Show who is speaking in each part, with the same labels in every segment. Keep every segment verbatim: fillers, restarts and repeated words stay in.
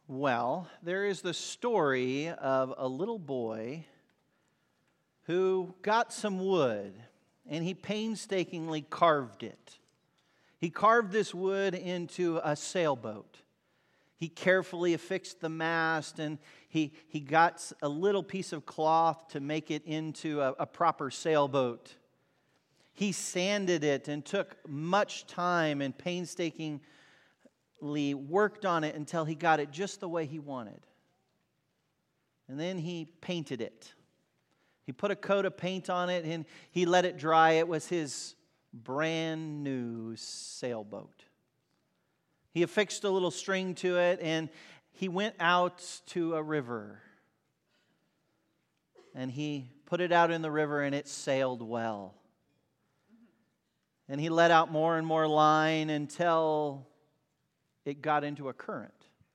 Speaker 1: Well, there is the story of a little boy who got some wood and he painstakingly carved it. He carved this wood into a sailboat. He carefully affixed the mast and he, he got a little piece of cloth to make it into a, a proper sailboat. He sanded it and took much time and painstakingly worked on it until he got it just the way he wanted. And then he painted it. He put a coat of paint on it and he let it dry. It was his brand new sailboat. He affixed a little string to it and he went out to a river. And he put it out in the river and it sailed well. And he let out more and more line until it got into a current.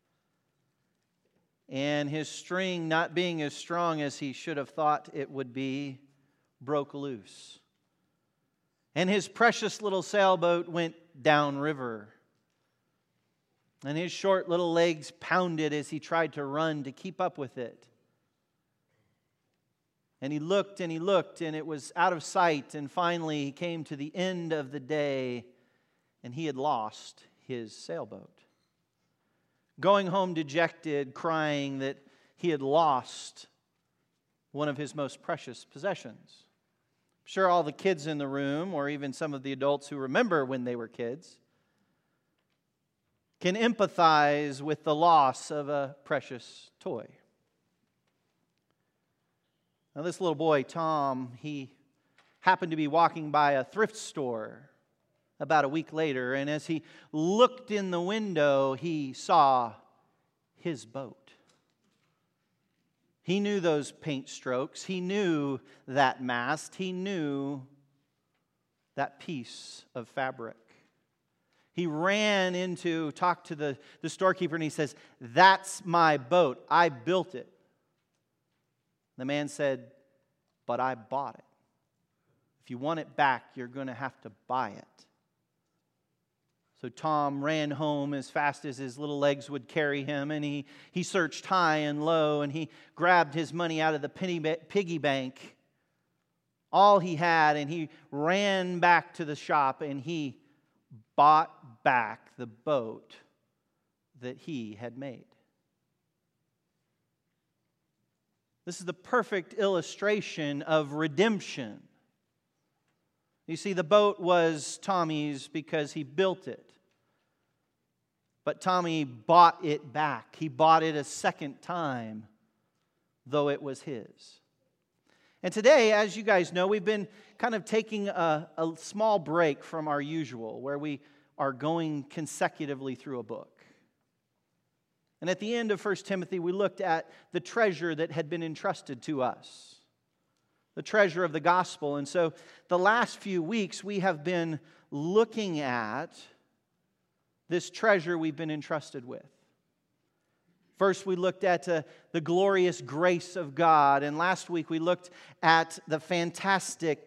Speaker 1: And his string, not being as strong as he should have thought it would be, broke loose. And his precious little sailboat went downriver. And his short little legs pounded as he tried to run to keep up with it. And he looked and he looked and it was out of sight. And finally he came to the end of the day and he had lost his sailboat. Going home dejected, crying that he had lost one of his most precious possessions. I'm sure all the kids in the room, or even some of the adults who remember when they were kids, can empathize with the loss of a precious toy. Now this little boy, Tom, he happened to be walking by a thrift store about a week later, and as he looked in the window, he saw his boat. He knew those paint strokes. He knew that mast. He knew that piece of fabric. He ran in to talk to the, the storekeeper, and he says, "That's my boat. I built it." The man said, "But I bought it. If you want it back, you're going to have to buy it." So Tom ran home as fast as his little legs would carry him, and he, he searched high and low, and he grabbed his money out of the penny ba- piggy bank, all he had, and he ran back to the shop, and he bought back the boat that he had made. This is the perfect illustration of redemption. You see, the boat was Tommy's because he built it. But Tommy bought it back. He bought it a second time, though it was his. And today, as you guys know, we've been kind of taking a, a small break from our usual, where we are going consecutively through a book. And at the end of First Timothy, we looked at the treasure that had been entrusted to us. The treasure of the gospel. And so the last few weeks we have been looking at this treasure we've been entrusted with. First we looked at uh, the glorious grace of God. And last week we looked at the fantastic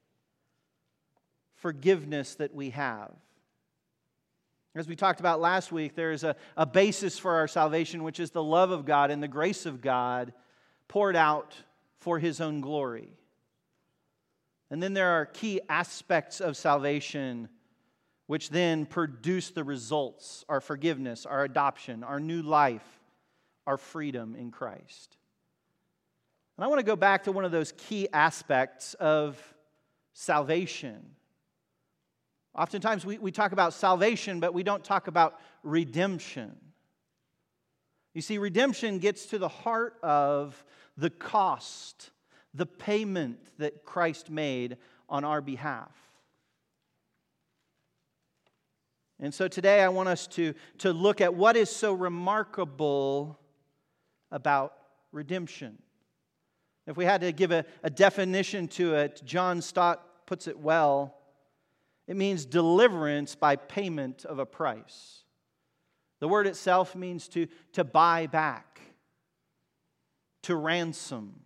Speaker 1: forgiveness that we have. As we talked about last week, there is a, a basis for our salvation, which is the love of God and the grace of God poured out for His own glory. And then there are key aspects of salvation which then produce the results: our forgiveness, our adoption, our new life, our freedom in Christ. And I want to go back to one of those key aspects of salvation. Oftentimes we, we talk about salvation, but we don't talk about redemption. You see, redemption gets to the heart of the cost, the payment that Christ made on our behalf. And so today I want us to, to look at what is so remarkable about redemption. If we had to give a, a definition to it, John Stott puts it well. It means deliverance by payment of a price. The word itself means to, to buy back, to ransom.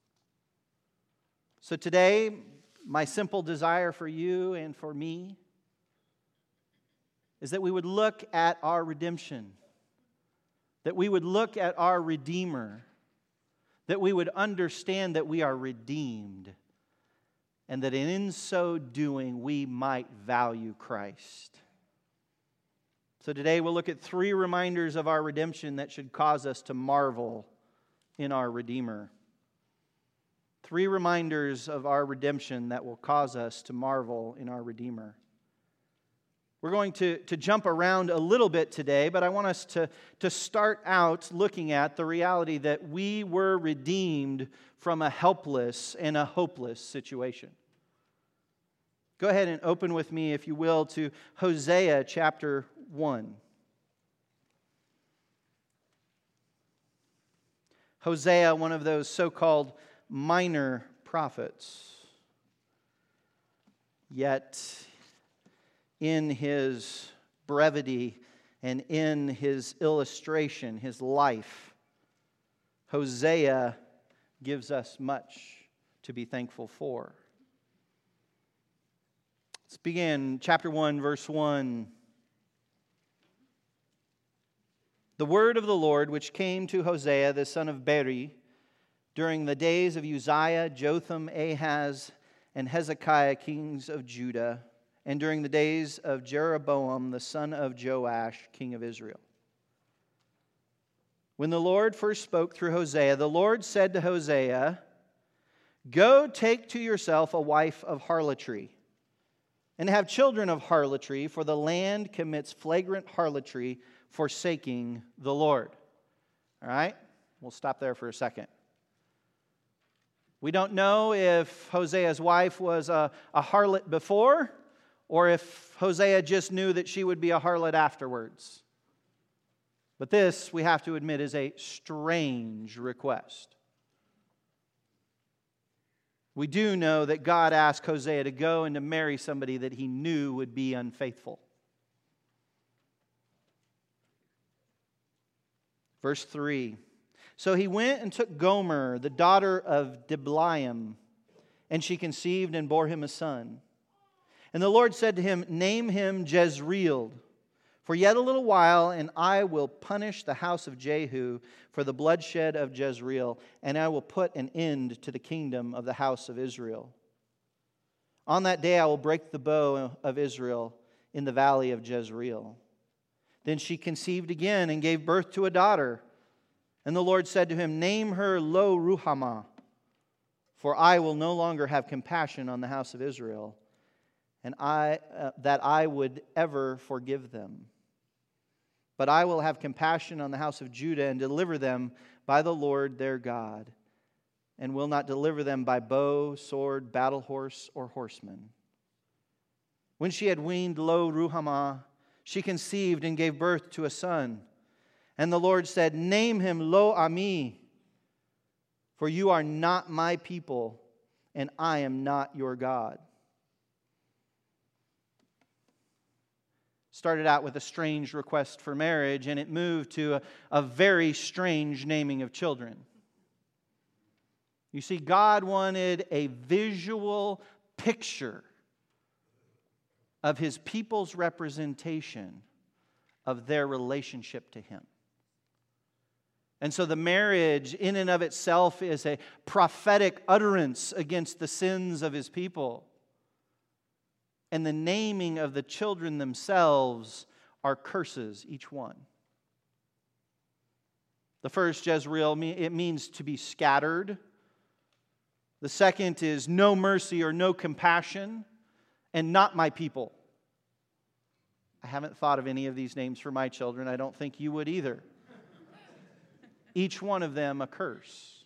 Speaker 1: So today, my simple desire for you and for me is that we would look at our redemption. that we would look at our Redeemer, that we would understand that we are redeemed, and that in so doing we might value Christ. So today we'll look at three reminders of our redemption that should cause us to marvel in our Redeemer. Three reminders of our redemption that will cause us to marvel in our Redeemer. We're going to, to jump around a little bit today, but I want us to, to start out looking at the reality that we were redeemed from a helpless and a hopeless situation. Go ahead and open with me, if you will, to Hosea chapter one. Hosea, one of those so-called minor prophets. Yet, in his brevity and in his illustration, his life, Hosea gives us much to be thankful for. Let's begin chapter one, verse one. The word of the Lord which came to Hosea the son of Beri during the days of Uzziah, Jotham, Ahaz, and Hezekiah, kings of Judah, and during the days of Jeroboam, the son of Joash, king of Israel. When the Lord first spoke through Hosea, the Lord said to Hosea, "Go take to yourself a wife of harlotry, and have children of harlotry, for the land commits flagrant harlotry, forsaking the Lord." All right? We'll stop there for a second. We don't know if Hosea's wife was a, a harlot before, or if Hosea just knew that she would be a harlot afterwards. But this, we have to admit, is a strange request. We do know that God asked Hosea to go and to marry somebody that he knew would be unfaithful. Verse three. So he went and took Gomer, the daughter of Diblaim, and she conceived and bore him a son. And the Lord said to him, "Name him Jezreel, for yet a little while, and I will punish the house of Jehu for the bloodshed of Jezreel, and I will put an end to the kingdom of the house of Israel. On that day I will break the bow of Israel in the valley of Jezreel." Then she conceived again and gave birth to a daughter. And the Lord said to him, "Name her Lo Ruhamah, for I will no longer have compassion on the house of Israel, and I uh, that I would ever forgive them. But I will have compassion on the house of Judah and deliver them by the Lord their God, and will not deliver them by bow, sword, battle horse, or horseman." When she had weaned Lo Ruhamah, she conceived and gave birth to a son. And the Lord said, "Name him Lo Ami, for you are not my people, and I am not your God." Started out with a strange request for marriage, and it moved to a, a very strange naming of children. You see, God wanted a visual picture of His people's representation of their relationship to Him. And so the marriage in and of itself is a prophetic utterance against the sins of His people. And the naming of the children themselves are curses, each one. The first, Jezreel, it means to be scattered. The second is no mercy or no compassion, and not my people. I haven't thought of any of these names for my children. I don't think you would either. Each one of them a curse.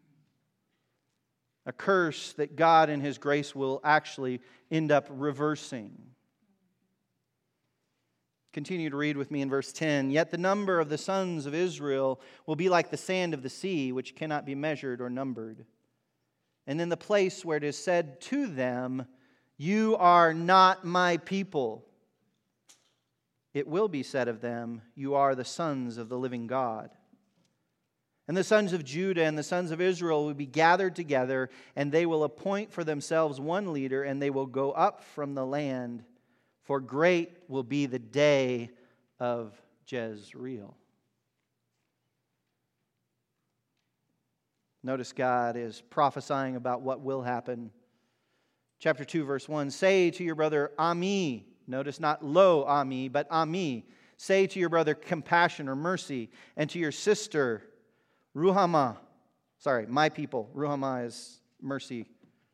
Speaker 1: A curse that God in His grace will actually end up reversing. Continue to read with me in verse ten. "Yet the number of the sons of Israel will be like the sand of the sea, which cannot be measured or numbered. And in the place where it is said to them, 'You are not my people,' it will be said of them, 'You are the sons of the living God.' And the sons of Judah and the sons of Israel will be gathered together, and they will appoint for themselves one leader, and they will go up from the land, for great will be the day of Jezreel." Notice God is prophesying about what will happen. Chapter two, verse one, say to your brother, Ami. Notice not lo Ami, but Ami. Say to your brother, compassion or mercy, and to your sister, Ruhamah. Sorry, my people. Ruhamah is mercy.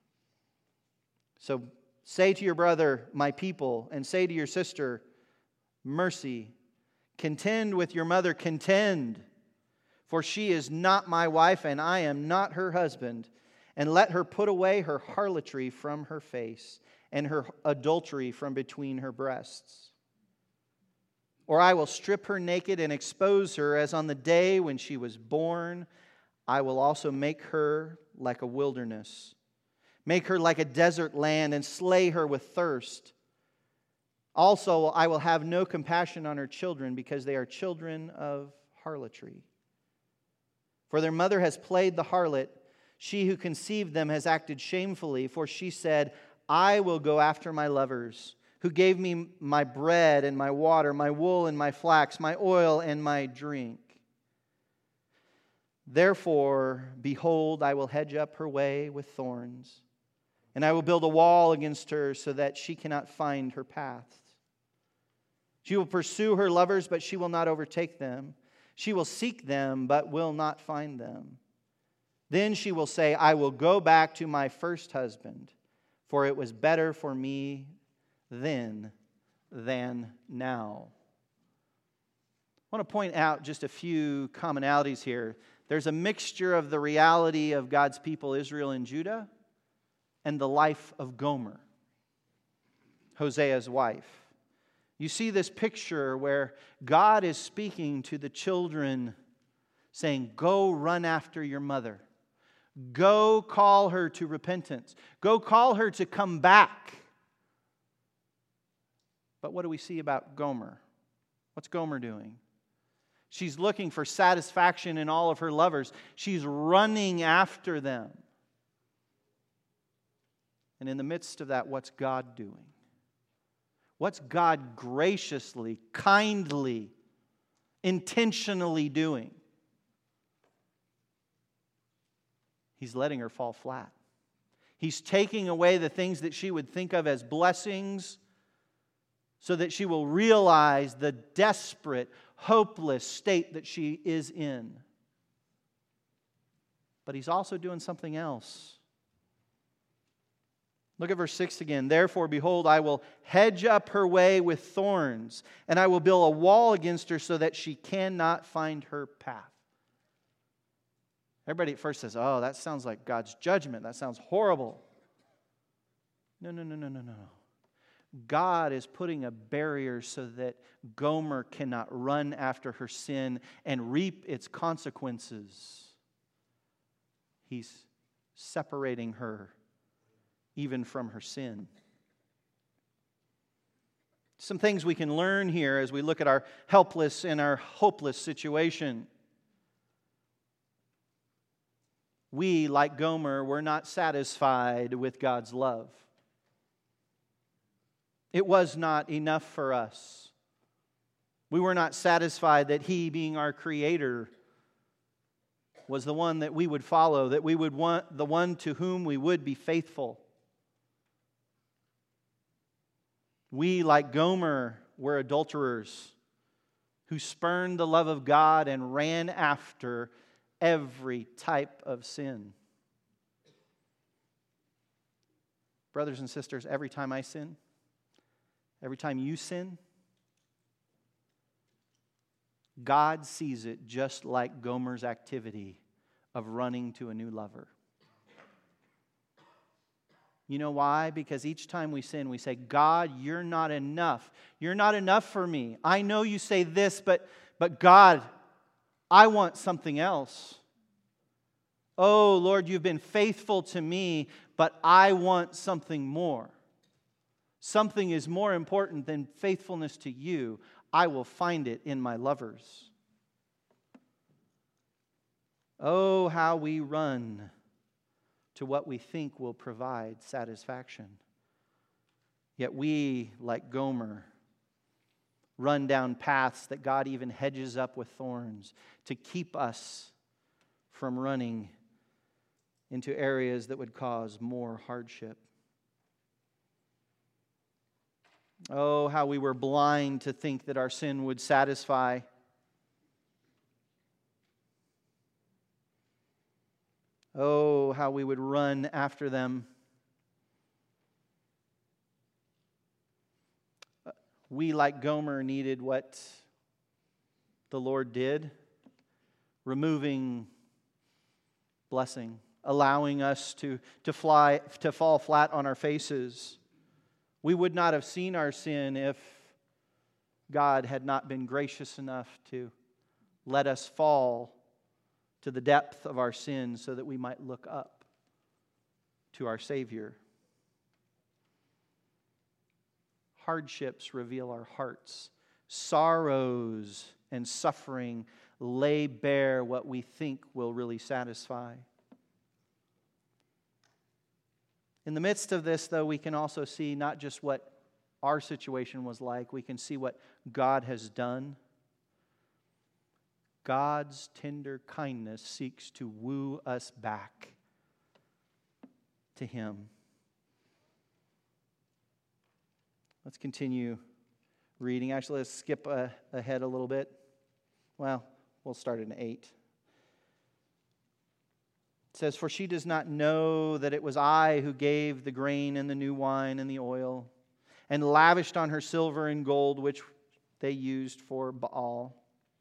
Speaker 1: So say to your brother, my people, and say to your sister, mercy. Contend with your mother, contend. For she is not my wife, and I am not her husband. And let her put away her harlotry from her face, and her adultery from between her breasts. Or I will strip her naked and expose her, as on the day when she was born. I will also make her like a wilderness, make her like a desert land, and slay her with thirst. Also, I will have no compassion on her children, because they are children of harlotry. For their mother has played the harlot. She who conceived them has acted shamefully, for she said, I will go after my lovers, who gave me my bread and my water, my wool and my flax, my oil and my drink. Therefore, behold, I will hedge up her way with thorns, and I will build a wall against her so that she cannot find her paths. She will pursue her lovers, but she will not overtake them. She will seek them, but will not find them. Then she will say, I will go back to my first husband, for it was better for me then than now. I want to point out just a few commonalities here. There's a mixture of the reality of God's people, Israel and Judah, and the life of Gomer, Hosea's wife. You see this picture where God is speaking to the children, saying, go run after your mother. Go call her to repentance. Go call her to come back. But what do we see about Gomer? What's Gomer doing? She's looking for satisfaction in all of her lovers. She's running after them. And in the midst of that, what's God doing? What's God graciously, kindly, intentionally doing? He's letting her fall flat. He's taking away the things that she would think of as blessings so that she will realize the desperate, hopeless state that she is in. But He's also doing something else. Look at verse six again. Therefore, behold, I will hedge up her way with thorns, and I will build a wall against her so that she cannot find her path. Everybody at first says, oh, that sounds like God's judgment. That sounds horrible. No, no, no, no, no, no. God is putting a barrier so that Gomer cannot run after her sin and reap its consequences. He's separating her even from her sin. Some things we can learn here as we look at our helpless and our hopeless situation. We, like Gomer, were not satisfied with God's love. It was not enough for us. We were not satisfied that He, being our Creator, was the one that we would follow, that we would want, the one to whom we would be faithful. We, like Gomer, were adulterers who spurned the love of God and ran after every type of sin. Brothers and sisters, every time I sin, every time you sin, God sees it just like Gomer's activity of running to a new lover. You know why? Because each time we sin, we say, God, you're not enough. You're not enough for me. I know you say this, but, but God, I want something else. Oh, Lord, you've been faithful to me, but I want something more. Something is more important than faithfulness to you. I will find it in my lovers. Oh, how we run to what we think will provide satisfaction. Yet we, like Gomer, run down paths that God even hedges up with thorns to keep us from running into areas that would cause more hardship. Oh, how we were blind to think that our sin would satisfy. Oh, how we would run after them. We, like Gomer, needed what the Lord did, removing blessing, allowing us to, to fly, to fall flat on our faces. We would not have seen our sin if God had not been gracious enough to let us fall to the depth of our sin so that we might look up to our Savior. Hardships reveal our hearts. Sorrows and suffering lay bare what we think will really satisfy. In the midst of this, though, we can also see not just what our situation was like, we can see what God has done. God's tender kindness seeks to woo us back to Him. Let's continue reading. Actually, let's skip uh, ahead a little bit. Well, we'll start in eight. It says, "For she does not know that it was I who gave the grain and the new wine and the oil, and lavished on her silver and gold, which they used for Baal."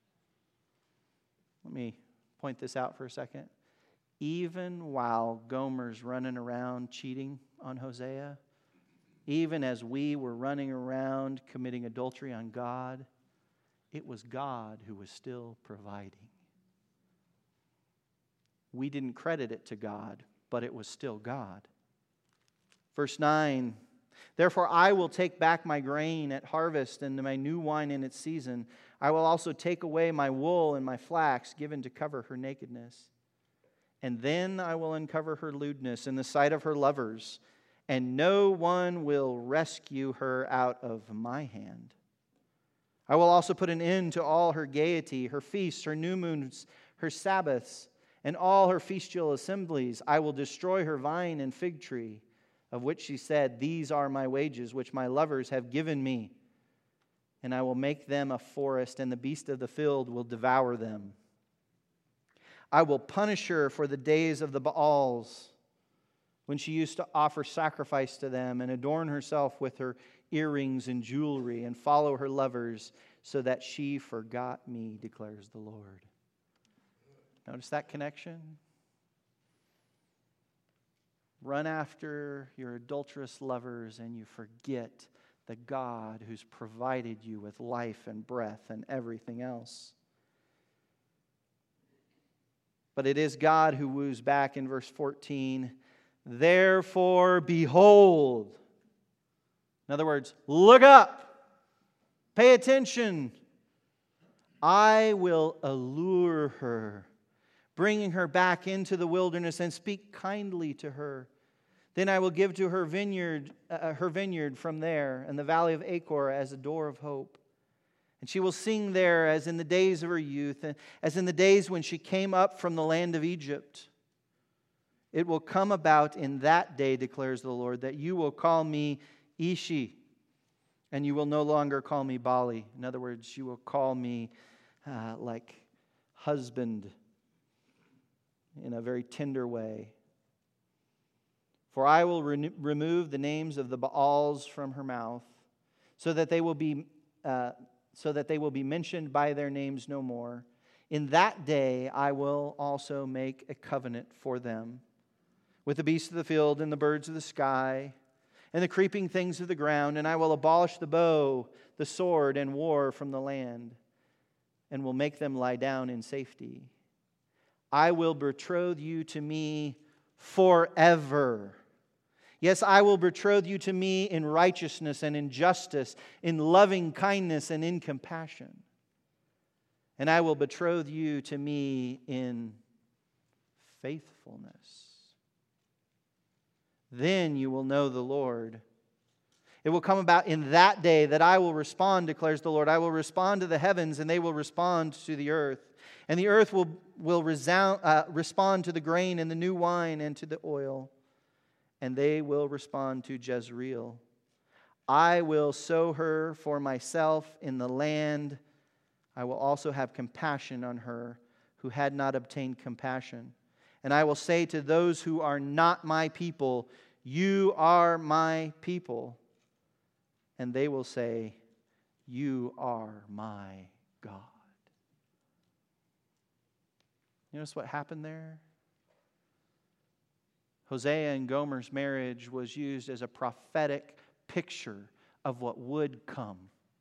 Speaker 1: Let me point this out for a second. Even while Gomer's running around cheating on Hosea, even as we were running around committing adultery on God, it was God who was still providing. We didn't credit it to God, but it was still God. Verse nine, "Therefore I will take back my grain at harvest and my new wine in its season. I will also take away my wool and my flax given to cover her nakedness. And then I will uncover her lewdness in the sight of her lovers, and no one will rescue her out of my hand. I will also put an end to all her gaiety, her feasts, her new moons, her Sabbaths, and all her feastial assemblies. I will destroy her vine and fig tree, of which she said, 'These are my wages, which my lovers have given me.' And I will make them a forest, and the beast of the field will devour them. I will punish her for the days of the Baals, when she used to offer sacrifice to them and adorn herself with her earrings and jewelry and follow her lovers, so that she forgot me, declares the Lord." Notice that connection? Run after your adulterous lovers and you forget the God who's provided you with life and breath and everything else. But it is God who woos back in verse fourteen. "Therefore, behold." In other words, look up. Pay attention. "I will allure her, bringing her back into the wilderness, and speak kindly to her. Then I will give to her vineyard, uh, her vineyard from there, and the valley of Achor as a door of hope. And she will sing there as in the days of her youth, and as in the days when she came up from the land of Egypt. It will come about in that day, declares the Lord, that you will call me Ishi, and you will no longer call me Bali." In other words, you will call me uh, like husband, in a very tender way. "For I will re- remove the names of the Baals from her mouth, so that they will be uh, so that they will be mentioned by their names no more. In that day I will also make a covenant for them with the beasts of the field and the birds of the sky and the creeping things of the ground, and I will abolish the bow, the sword, and war from the land, and will make them lie down in safety. I will betroth you to me forever. Yes, I will betroth you to me in righteousness and in justice, in loving kindness and in compassion. And I will betroth you to me in faithfulness. Then you will know the Lord, It will come about in that day that I will respond, declares the Lord. I will respond to the heavens, and they will respond to the earth. And the earth will, will resound, uh, respond to the grain and the new wine and to the oil. And they will respond to Jezreel. I will sow her for myself in the land. I will also have compassion on her who had not obtained compassion. And I will say to those who are not my people, you are my people. And they will say, you are my God. You notice what happened there? Hosea and Gomer's marriage was used as a prophetic picture of what would come.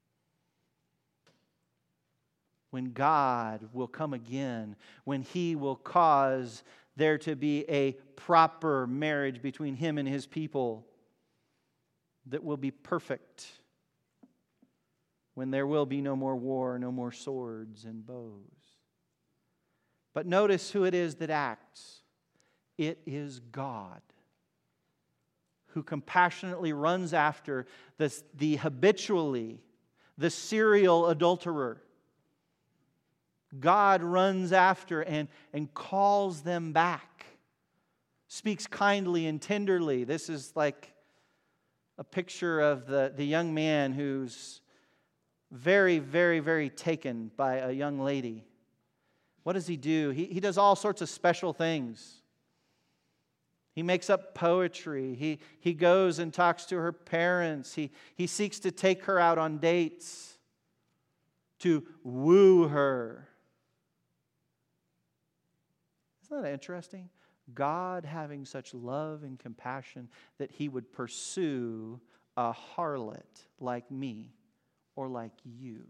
Speaker 1: When God will come again, when He will cause there to be a proper marriage between Him and His people that will be perfect, when there will be no more war, no more swords and bows. But notice who it is that acts. It is God who compassionately runs after this, the habitually, the serial adulterer. God runs after and, and calls them back, speaks kindly and tenderly. This is like a picture of the, the young man who's very, very, very taken by a young lady. What does he do? He, he does all sorts of special things. He makes up poetry. He, he goes and talks to her parents. He, he seeks to take her out on dates, to woo her. Isn't that interesting? God having such love and compassion that He would pursue a harlot like me or like you,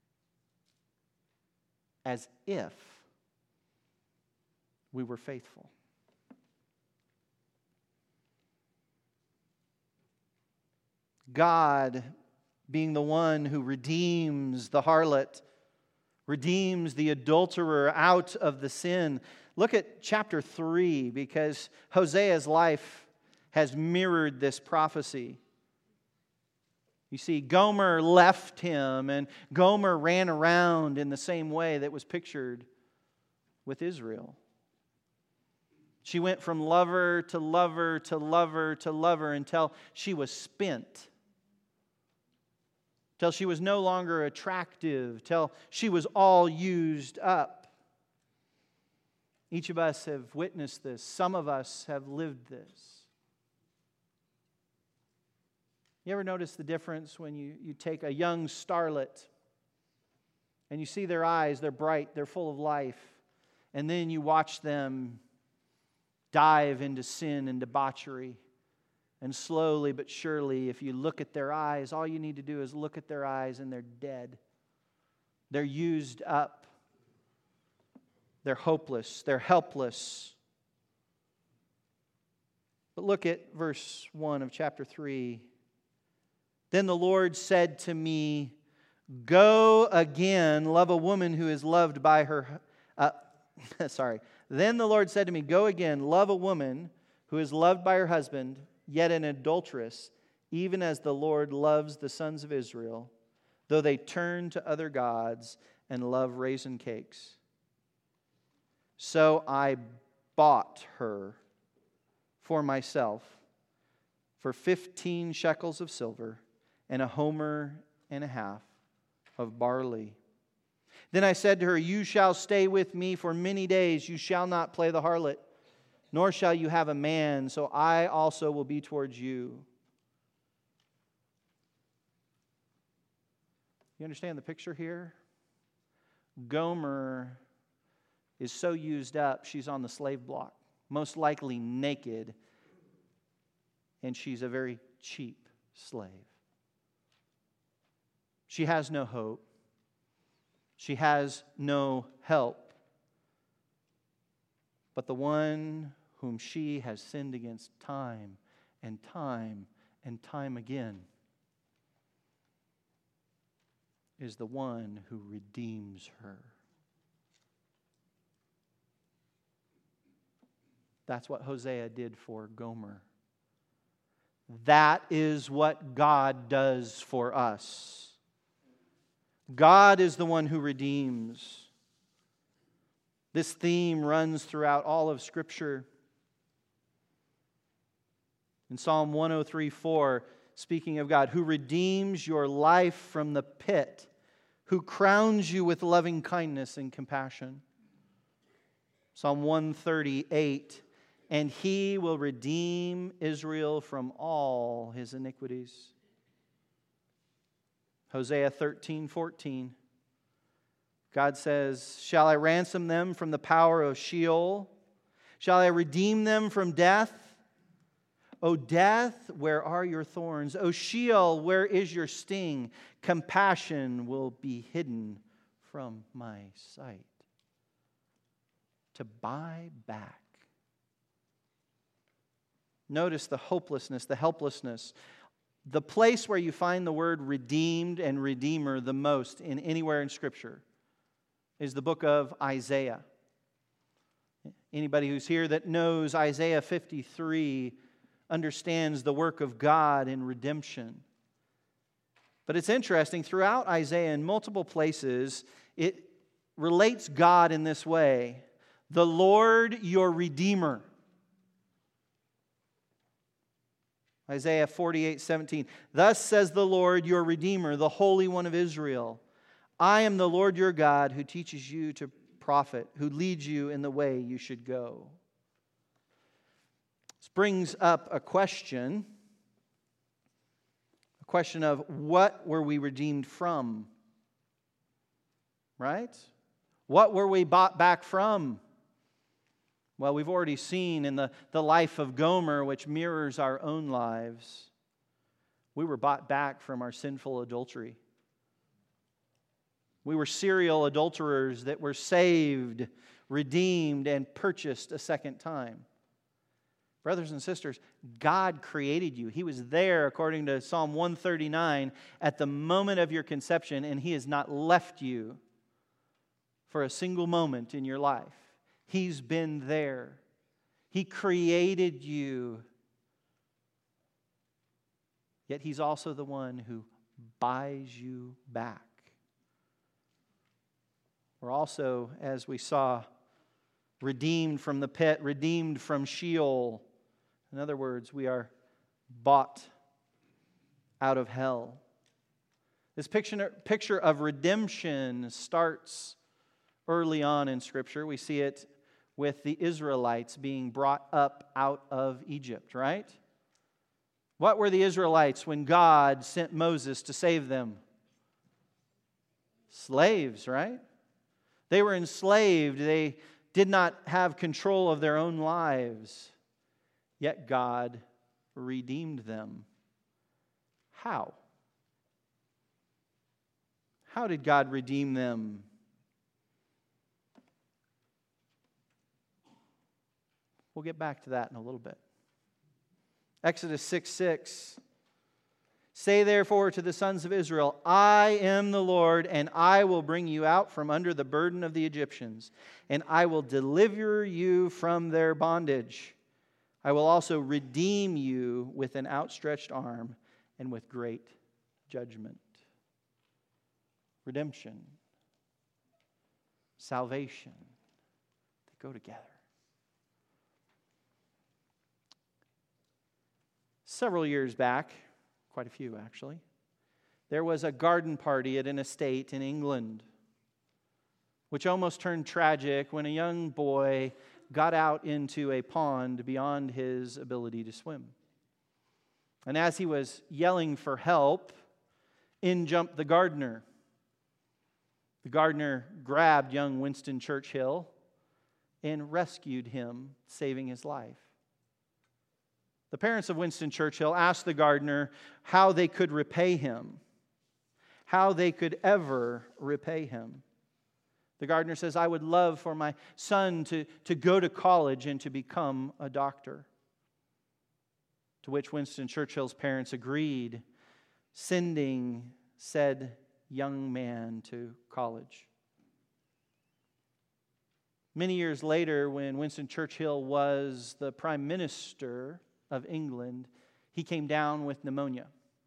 Speaker 1: as if we were faithful. God being the one who redeems the harlot, redeems the adulterer out of the sin. Look at chapter three, because Hosea's life has mirrored this prophecy. You see, Gomer left him, and Gomer ran around in the same way that was pictured with Israel. She went from lover to lover to lover to lover until she was spent. Till she was no longer attractive. Till she was all used up. Each of us have witnessed this. Some of us have lived this. You ever notice the difference when you, you take a young starlet and you see their eyes, they're bright, they're full of life, and then you watch them dive into sin and debauchery. And slowly but surely, if you look at their eyes, all you need to do is look at their eyes and they're dead. They're used up. They're hopeless. They're helpless. But look at verse one of chapter three. Then the Lord said to me, go again, love a woman who is loved by her... Uh, sorry. Then the Lord said to me, go again, love a woman who is loved by her husband, yet an adulteress, even as the Lord loves the sons of Israel, though they turn to other gods and love raisin cakes. So I bought her for myself for fifteen shekels of silver and a homer and a half of barley. Then I said to her, you shall stay with me for many days. You shall not play the harlot, nor shall you have a man, so I also will be towards you. You understand the picture here? Gomer is so used up, she's on the slave block, most likely naked, and she's a very cheap slave. She has no hope. She has no help. But the one whom she has sinned against time and time and time again is the one who redeems her. That's what Hosea did for Gomer. That is what God does for us. God is the one who redeems. This theme runs throughout all of Scripture. In Psalm one oh three four, speaking of God, who redeems your life from the pit, who crowns you with loving kindness and compassion. Psalm one thirty-eight, and He will redeem Israel from all his iniquities. Hosea thirteen fourteen, God says, shall I ransom them from the power of Sheol? Shall I redeem them from death? O death, where are your thorns? O Sheol, where is your sting? Compassion will be hidden from my sight. To buy back. Notice the hopelessness, the helplessness. The place where you find the word redeemed and redeemer the most in anywhere in Scripture is the book of Isaiah. Anybody who's here that knows Isaiah fifty-three understands the work of God in redemption. But it's interesting, throughout Isaiah in multiple places, it relates God in this way. The Lord your Redeemer. Isaiah forty-eight seventeen. Thus says the Lord your Redeemer, the Holy One of Israel. I am the Lord your God who teaches you to profit, who leads you in the way you should go. This brings up a question. A question of what were we redeemed from? Right? What were we bought back from? Well, we've already seen in the, the life of Gomer, which mirrors our own lives, we were bought back from our sinful adultery. We were serial adulterers that were saved, redeemed, and purchased a second time. Brothers and sisters, God created you. He was there, according to Psalm one thirty-nine, at the moment of your conception, and He has not left you for a single moment in your life. He's been there. He created you. Yet He's also the one who buys you back. We're also, as we saw, redeemed from the pit, redeemed from Sheol. In other words, we are bought out of hell. This picture, picture of redemption starts early on in Scripture. We see it with the Israelites being brought up out of Egypt, right? What were the Israelites when God sent Moses to save them? Slaves, right? They were enslaved. They did not have control of their own lives. Yet God redeemed them. How? How did God redeem them? We'll get back to that in a little bit. Exodus six six. Say therefore to the sons of Israel, I am the Lord, and I will bring you out from under the burden of the Egyptians, and I will deliver you from their bondage. I will also redeem you with an outstretched arm and with great judgment. Redemption, salvation, they go together. Several years back, quite a few actually, there was a garden party at an estate in England, which almost turned tragic when a young boy got out into a pond beyond his ability to swim. And as he was yelling for help, in jumped the gardener. The gardener grabbed young Winston Churchill and rescued him, saving his life. The parents of Winston Churchill asked the gardener how they could repay him, how they could ever repay him. The gardener says, I would love for my son to, to go to college and to become a doctor. To which Winston Churchill's parents agreed, sending said young man to college. Many years later, when Winston Churchill was the Prime Minister of England, He came down with pneumonia.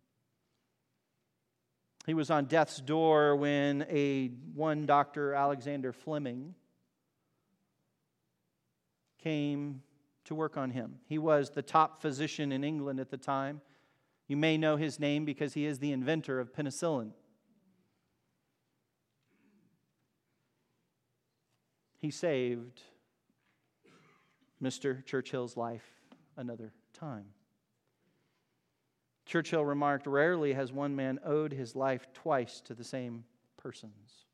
Speaker 1: He was on death's door when a one Doctor Alexander Fleming came to work on him. He was the top physician in England at the time. You may know his name because he is the inventor of penicillin. He saved Mister Churchill's life another time. Churchill remarked, "Rarely has one man owed his life twice to the same persons."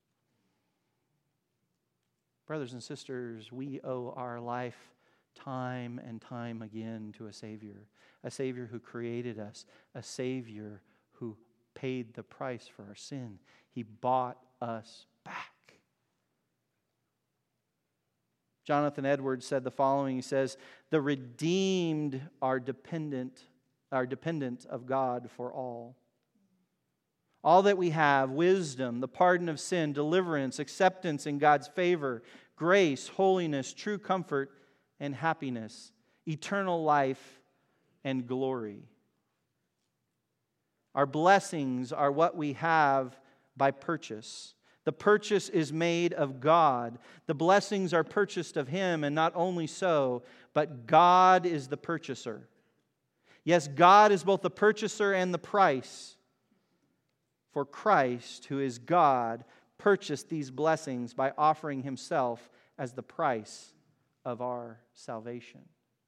Speaker 1: Brothers and sisters, we owe our life time and time again to a Savior. A Savior who created us. A Savior who paid the price for our sin. He bought us back. Jonathan Edwards said the following. He says, "The redeemed are dependent are dependent of God for all. All that we have, wisdom, the pardon of sin, deliverance, acceptance in God's favor, grace, holiness, true comfort, and happiness, eternal life and glory. Our blessings are what we have by purchase. The purchase is made of God. The blessings are purchased of Him, and not only so, but God is the purchaser. Yes, God is both the purchaser and the price. For Christ, who is God, purchased these blessings by offering Himself as the price of our salvation."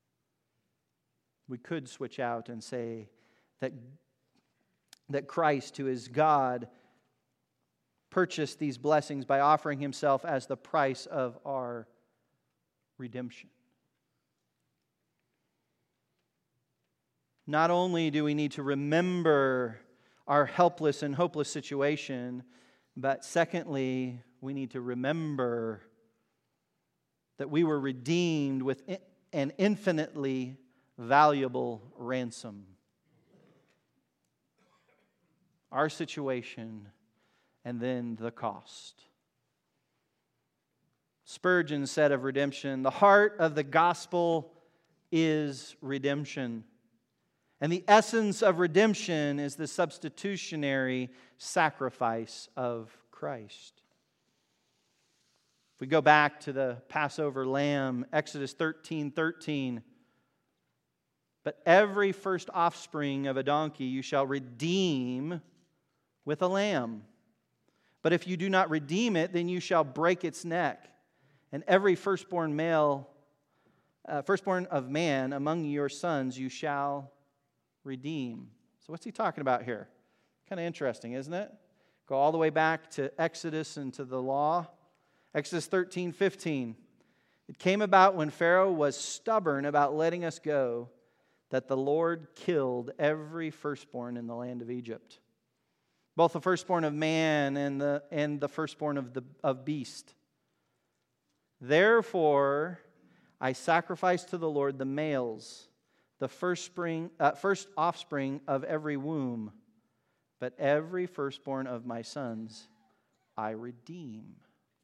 Speaker 1: We could switch out and say that, that Christ, who is God, purchased these blessings by offering Himself as the price of our redemption. Not only do we need to remember our helpless and hopeless situation, but secondly, we need to remember that we were redeemed with an infinitely valuable ransom. Our situation and then the cost. Spurgeon said of redemption, "The heart of the gospel is redemption. And the essence of redemption is the substitutionary sacrifice of Christ." If we go back to the Passover lamb, Exodus thirteen thirteen, "But every first offspring of a donkey you shall redeem with a lamb. But if you do not redeem it, then you shall break its neck. And every firstborn male, uh, firstborn of man among your sons you shall redeem." So what's he talking about here? Kind of interesting, isn't it? Go all the way back to Exodus and to the law. Exodus thirteen fifteen. "It came about when Pharaoh was stubborn about letting us go, that the Lord killed every firstborn in the land of Egypt, both the firstborn of man and the and the firstborn of the of beast. Therefore I sacrifice to the Lord the males, the first spring, uh, first offspring of every womb, but every firstborn of my sons I redeem."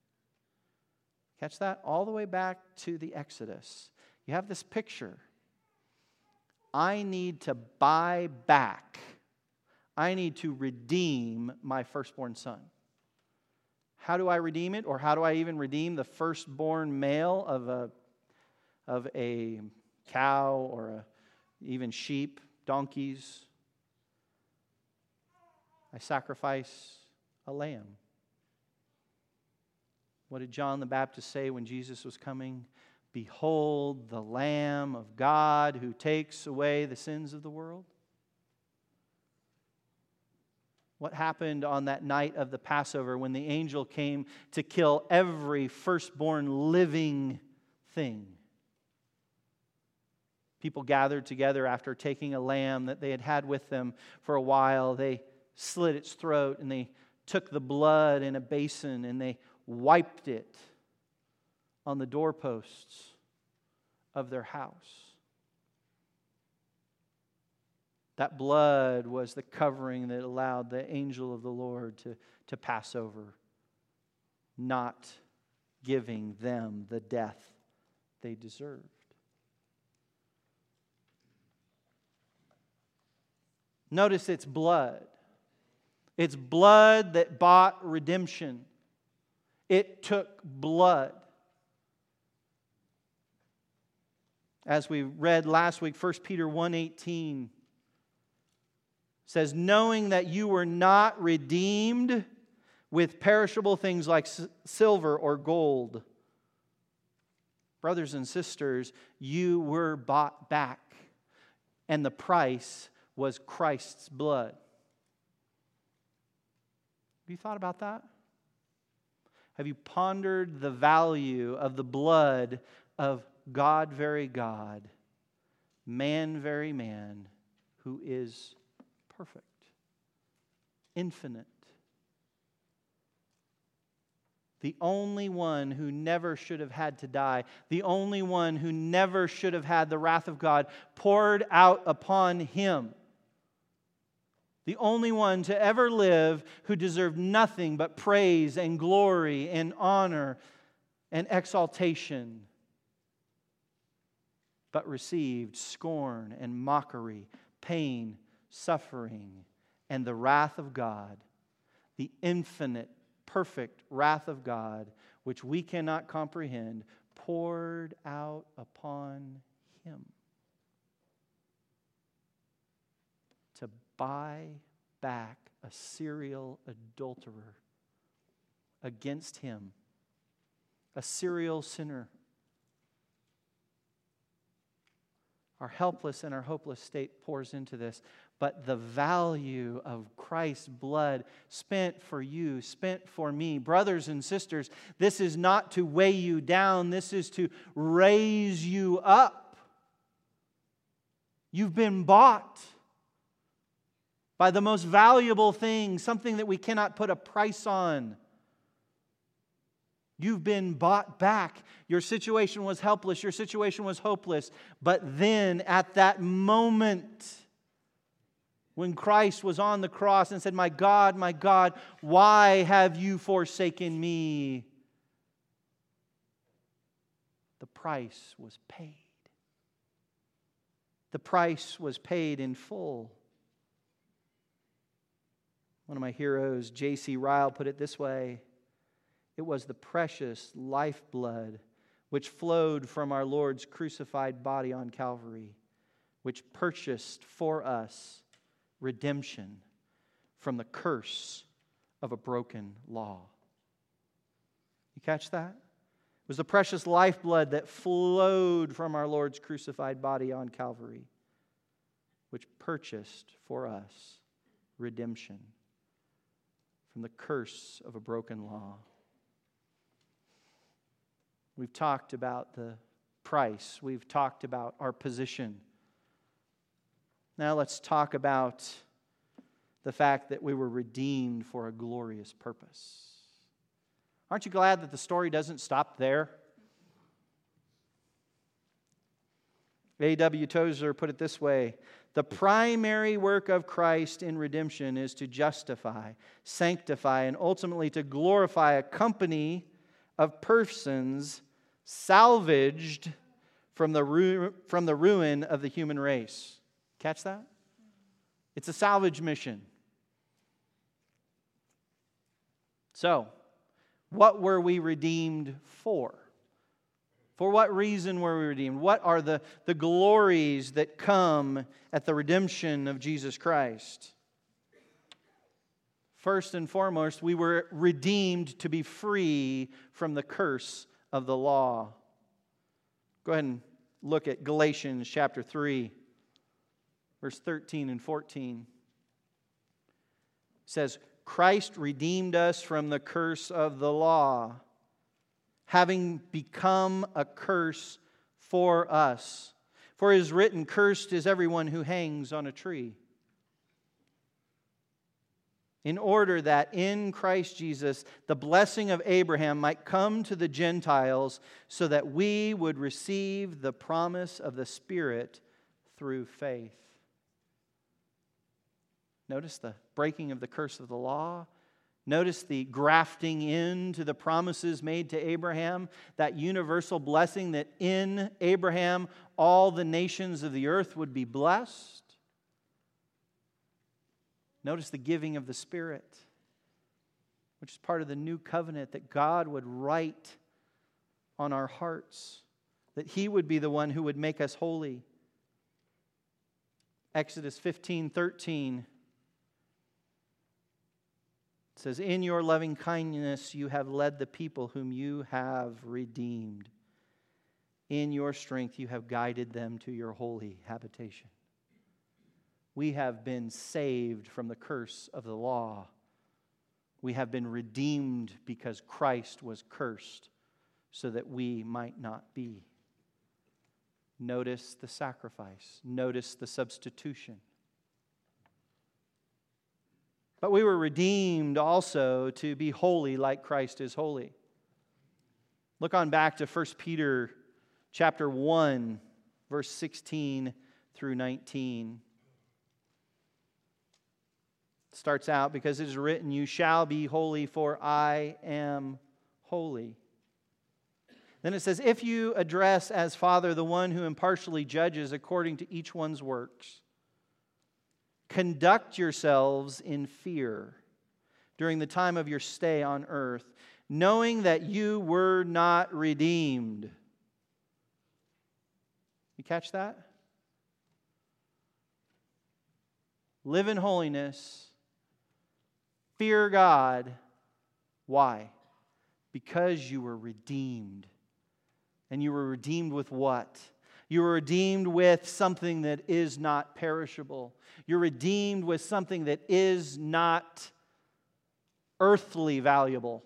Speaker 1: Catch that? All the way back to the Exodus. You have this picture. I need to buy back. I need to redeem my firstborn son. How do I redeem it? Or how do I even redeem the firstborn male of a, of a cow or a even sheep, donkeys? I sacrifice a lamb. What did John the Baptist say when Jesus was coming? "Behold the Lamb of God who takes away the sins of the world." What happened on that night of the Passover when the angel came to kill every firstborn living thing? People gathered together after taking a lamb that they had had with them for a while. They slit its throat and they took the blood in a basin and they wiped it on the doorposts of their house. That blood was the covering that allowed the angel of the Lord to, to pass over, not giving them the death they deserved. Notice it's blood. It's blood that bought redemption. It took blood. As we read last week, First Peter one eighteen says, knowing that you were not redeemed with perishable things like silver or gold. Brothers and sisters, you were bought back, and the price was Christ's blood. Have you thought about that? Have you pondered the value of the blood of God, very God, man, very man, who is perfect, infinite, the only one who never should have had to die, the only one who never should have had the wrath of God poured out upon Him, the only one to ever live who deserved nothing but praise and glory and honor and exaltation, but received scorn and mockery, pain, suffering, and the wrath of God, the infinite, perfect wrath of God, which we cannot comprehend, poured out upon Him to buy back a serial adulterer against Him, a serial sinner. Our helpless and our hopeless state pours into this. But the value of Christ's blood spent for you, spent for me. Brothers and sisters, this is not to weigh you down. This is to raise you up. You've been bought by the most valuable thing, something that we cannot put a price on. You've been bought back. Your situation was helpless. Your situation was hopeless. But then at that moment, when Christ was on the cross and said, my God, my God, why have you forsaken me? The price was paid. The price was paid in full. One of my heroes, J C Ryle, put it this way. It was the precious lifeblood which flowed from our Lord's crucified body on Calvary, which purchased for us redemption from the curse of a broken law. You catch that? It was the precious lifeblood that flowed from our Lord's crucified body on Calvary, which purchased for us redemption from the curse of a broken law. We've talked about the price. We've talked about our position. Now let's talk about the fact that we were redeemed for a glorious purpose. Aren't you glad that the story doesn't stop there? A W Tozer put it this way: the primary work of Christ in redemption is to justify, sanctify, and ultimately to glorify a company of persons salvaged from the, ru- from the ruin of the human race. Catch that? It's a salvage mission. So, what were we redeemed for? For what reason were we redeemed? What are the, the glories that come at the redemption of Jesus Christ? First and foremost, we were redeemed to be free from the curse of the law. Go ahead and look at Galatians chapter three, verse thirteen and fourteen. It says, Christ redeemed us from the curse of the law, having become a curse for us. For it is written, cursed is everyone who hangs on a tree. In order that in Christ Jesus the blessing of Abraham might come to the Gentiles, so that we would receive the promise of the Spirit through faith. Notice the breaking of the curse of the law. Notice the grafting into the promises made to Abraham, that universal blessing that in Abraham all the nations of the earth would be blessed. Notice the giving of the Spirit, which is part of the new covenant, that God would write on our hearts, that He would be the one who would make us holy. Exodus fifteen thirteen says, "In your loving kindness you have led the people whom you have redeemed. In your strength you have guided them to your holy habitation." We have been saved from the curse of the law. We have been redeemed because Christ was cursed so that we might not be. Notice the sacrifice. Notice the substitution. But we were redeemed also to be holy like Christ is holy. Look on back to First Peter chapter one, verse sixteen through nineteen. It starts out, "Because it is written, you shall be holy, for I am holy." Then it says, "If you address as Father the one who impartially judges according to each one's works, conduct yourselves in fear during the time of your stay on earth, knowing that you were not redeemed." You catch that? Live in holiness. Fear God. Why? Because you were redeemed. And you were redeemed with what? You were redeemed with something that is not perishable. You're redeemed with something that is not earthly valuable.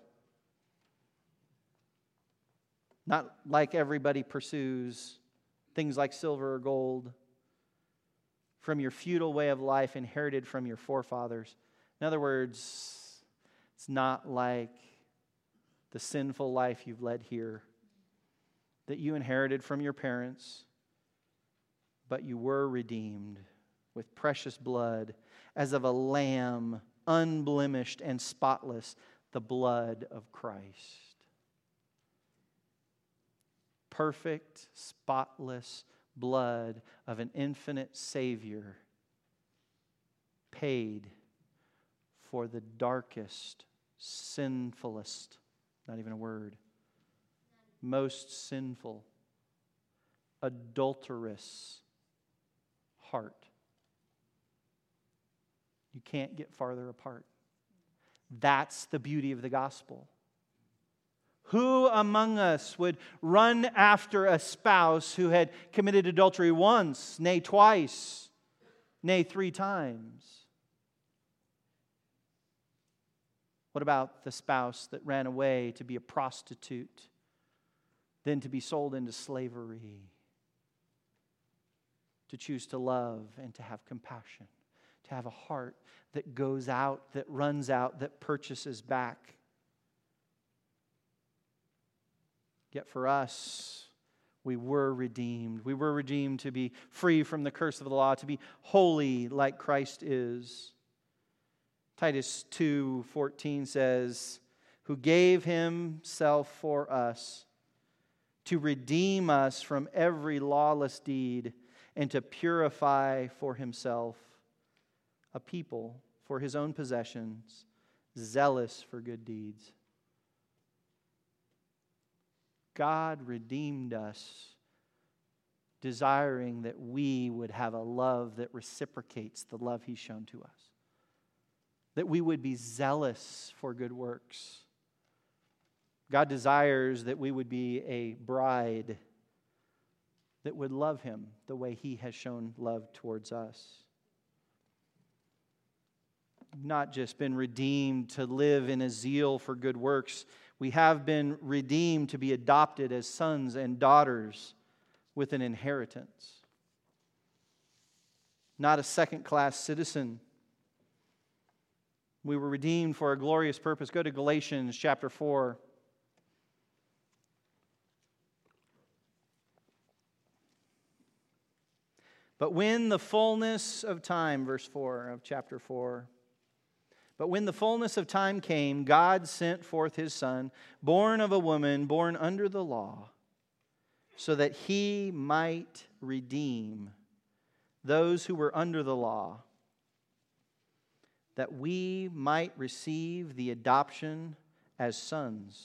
Speaker 1: Not like everybody pursues things like silver or gold from your feudal way of life inherited from your forefathers. In other words, it's not like the sinful life you've led here that you inherited from your parents, but you were redeemed with precious blood as of a lamb, unblemished and spotless, the blood of Christ. Perfect, spotless blood of an infinite Savior paid for the darkest, sinfulest, not even a word, most sinful, adulterous heart. You can't get farther apart. That's the beauty of the gospel. Who among us would run after a spouse who had committed adultery once, nay twice, nay three times? What about the spouse that ran away to be a prostitute, then to be sold into slavery, to choose to love and to have compassion, to have a heart that goes out, that runs out, that purchases back? Yet for us, we were redeemed. We were redeemed to be free from the curse of the law, to be holy like Christ is. Titus two fourteen says, "Who gave Himself for us to redeem us from every lawless deed and to purify for Himself a people for His own possessions, zealous for good deeds." God redeemed us, desiring that we would have a love that reciprocates the love He's shown to us. That we would be zealous for good works. God desires that we would be a bride that would love Him the way He has shown love towards us. Not just been redeemed to live in a zeal for good works. We have been redeemed to be adopted as sons and daughters with an inheritance. Not a second-class citizen. We were redeemed for a glorious purpose. Go to Galatians chapter four. But when the fullness of time, verse four of chapter four, but when the fullness of time came, God sent forth His Son, born of a woman, born under the law, so that He might redeem those who were under the law, that we might receive the adoption as sons.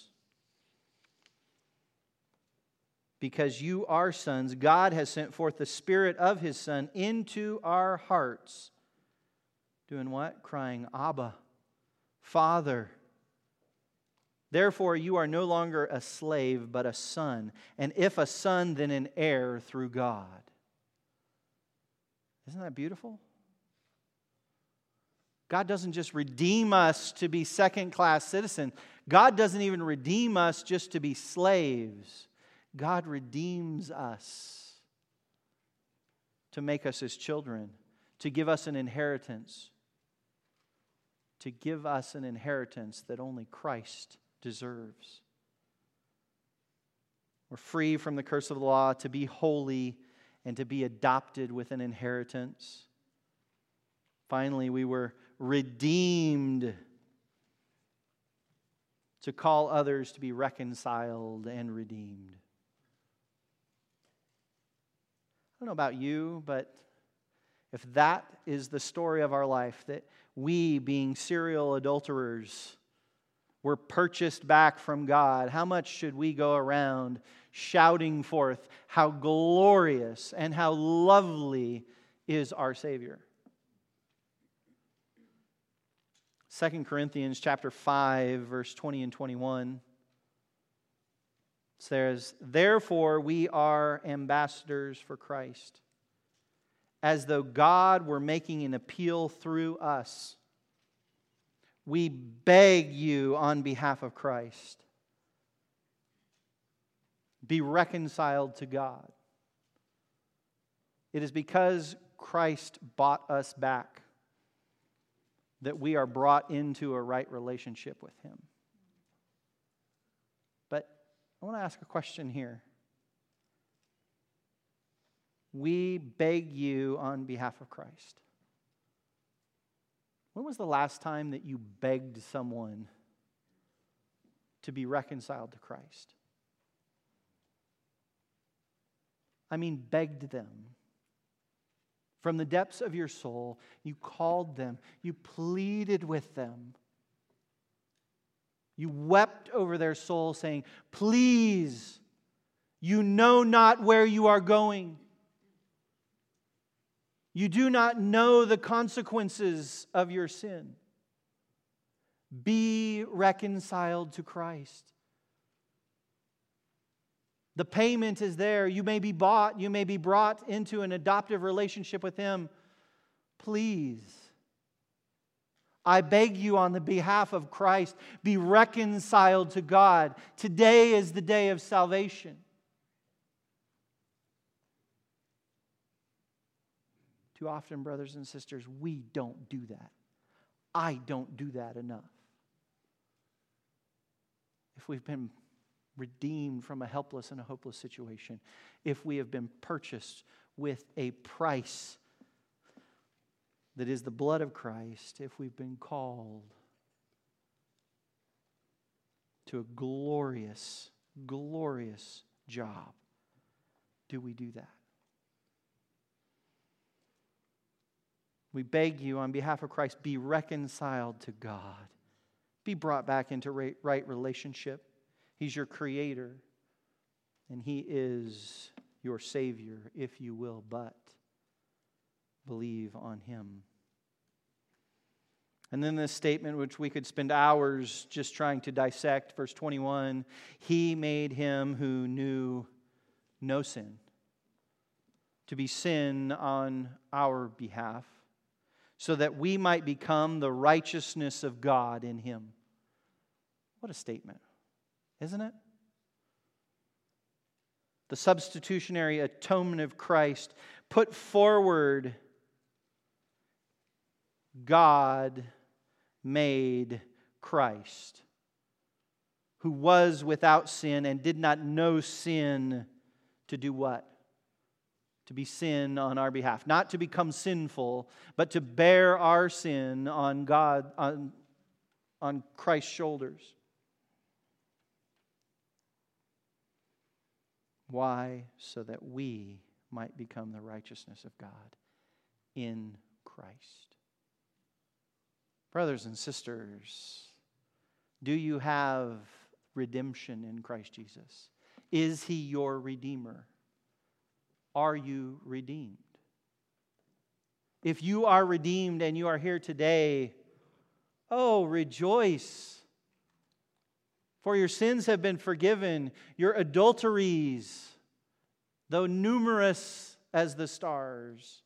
Speaker 1: Because you are sons, God has sent forth the Spirit of His Son into our hearts. Doing what? Crying, Abba, Father. Therefore, you are no longer a slave, but a son. And if a son, then an heir through God. Isn't that beautiful? God doesn't just redeem us to be second-class citizens. God doesn't even redeem us just to be slaves. God redeems us to make us His children, to give us an inheritance, to give us an inheritance that only Christ deserves. We're free from the curse of the law to be holy and to be adopted with an inheritance. Finally, we were redeemed to call others to be reconciled and redeemed. I don't know about you, but if that is the story of our life, that we, being serial adulterers, were purchased back from God, how much should we go around shouting forth how glorious and how lovely is our Savior? Second Corinthians chapter five, verse twenty and twenty-one says, Therefore we are ambassadors for Christ, as though God were making an appeal through us. We beg you on behalf of Christ, be reconciled to God. It is because Christ bought us back that we are brought into a right relationship with Him. But I want to ask a question here. We beg you on behalf of Christ. When was the last time that you begged someone to be reconciled to Christ? I mean, begged them. From the depths of your soul, you called them. You pleaded with them. You wept over their soul, saying, Please, you know not where you are going. You do not know the consequences of your sin. Be reconciled to Christ. The payment is there. You may be bought. You may be brought into an adoptive relationship with Him. Please, I beg you on the behalf of Christ, be reconciled to God. Today is the day of salvation. Too often, brothers and sisters, we don't do that. I don't do that enough. If we've been redeemed from a helpless and a hopeless situation, if we have been purchased with a price that is the blood of Christ, if we've been called to a glorious, glorious job, do we do that? We beg you on behalf of Christ, be reconciled to God. Be brought back into right relationship. He's your creator, and He is your Savior, if you will but believe on Him. And then this statement, which we could spend hours just trying to dissect, verse twenty-one, He made Him who knew no sin to be sin on our behalf, so that we might become the righteousness of God in Him. What a statement, isn't it? The substitutionary atonement of Christ put forward God made Christ, who was without sin and did not know sin, to do what? To be sin on our behalf. Not to become sinful, but to bear our sin on God, on, on Christ's shoulders. Why? So that we might become the righteousness of God in Christ. Brothers and sisters, do you have redemption in Christ Jesus? Is He your Redeemer? Are you redeemed? If you are redeemed and you are here today, oh, rejoice. For your sins have been forgiven. Your adulteries, though numerous as the stars,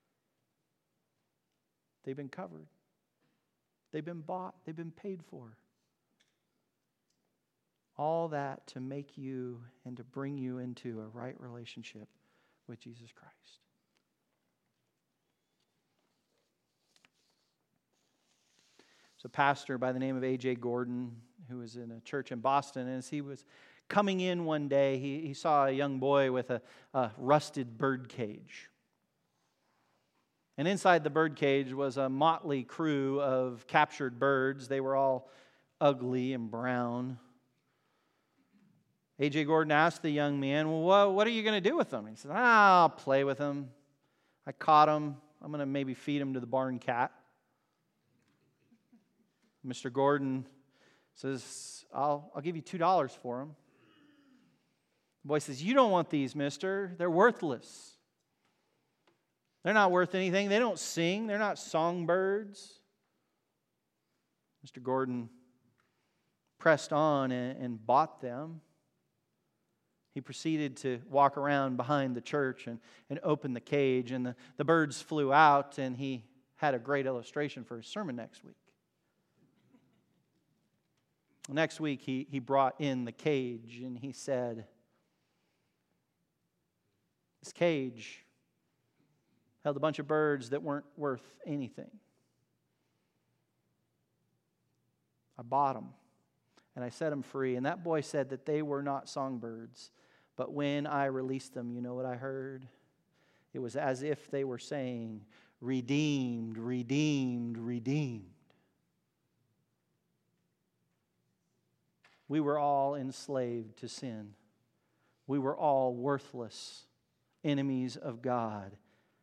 Speaker 1: they've been covered. They've been bought. They've been paid for. All that to make you and to bring you into a right relationship with Jesus Christ. There's a pastor by the name of A J Gordon who was in a church in Boston, and as he was coming in one day, he, he saw a young boy with a, a rusted bird cage. And inside the bird cage was a motley crew of captured birds. They were all ugly and brown. A J Gordon asked the young man, well, what, what are you going to do with them? He said, ah, I'll play with them. I caught them. I'm going to maybe feed them to the barn cat. Mister Gordon says, I'll, I'll give you two dollars for them. The boy says, you don't want these, mister. They're worthless. They're not worth anything. They don't sing. They're not songbirds. Mister Gordon pressed on and, and bought them. He proceeded to walk around behind the church and, and open the cage, and the, the birds flew out, and he had a great illustration for his sermon next week. Next week, he, he brought in the cage, and he said, this cage held a bunch of birds that weren't worth anything. I bought them, and I set them free. And that boy said that they were not songbirds. But when I released them, you know what I heard? It was as if they were saying, redeemed, redeemed, redeemed. We were all enslaved to sin. We were all worthless enemies of God.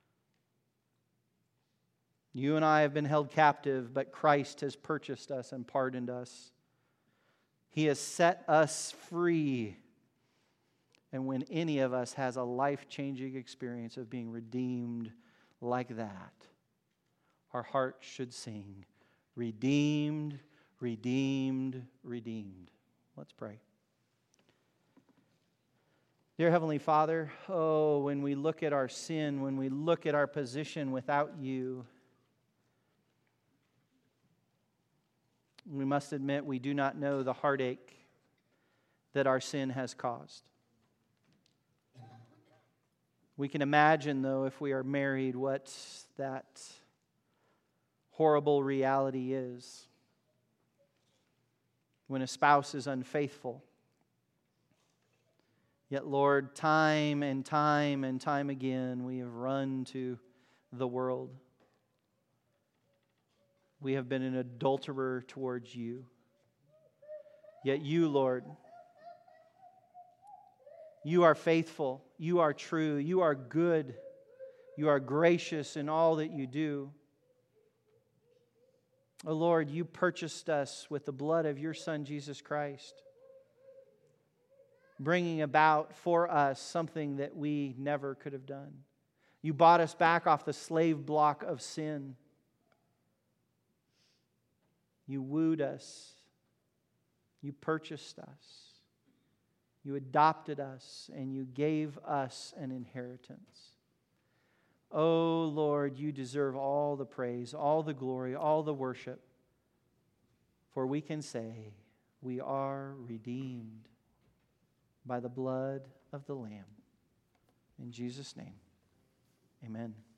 Speaker 1: You and I have been held captive, but Christ has purchased us and pardoned us. He has set us free. And when any of us has a life-changing experience of being redeemed like that, our heart should sing, redeemed, redeemed, redeemed. Let's pray. Dear Heavenly Father, oh, when we look at our sin, when we look at our position without you, we must admit we do not know the heartache that our sin has caused. We can imagine, though, if we are married, what that horrible reality is. When a spouse is unfaithful. Yet, Lord, time and time and time again, we have run to the world. We have been an adulterer towards you. Yet you, Lord, you are faithful, you are true, you are good, you are gracious in all that you do. Oh Lord, you purchased us with the blood of your Son, Jesus Christ, bringing about for us something that we never could have done. You bought us back off the slave block of sin. You wooed us. You purchased us. You adopted us, and you gave us an inheritance. Oh, Lord, you deserve all the praise, all the glory, all the worship. For we can say, we are redeemed by the blood of the Lamb. In Jesus' name, amen.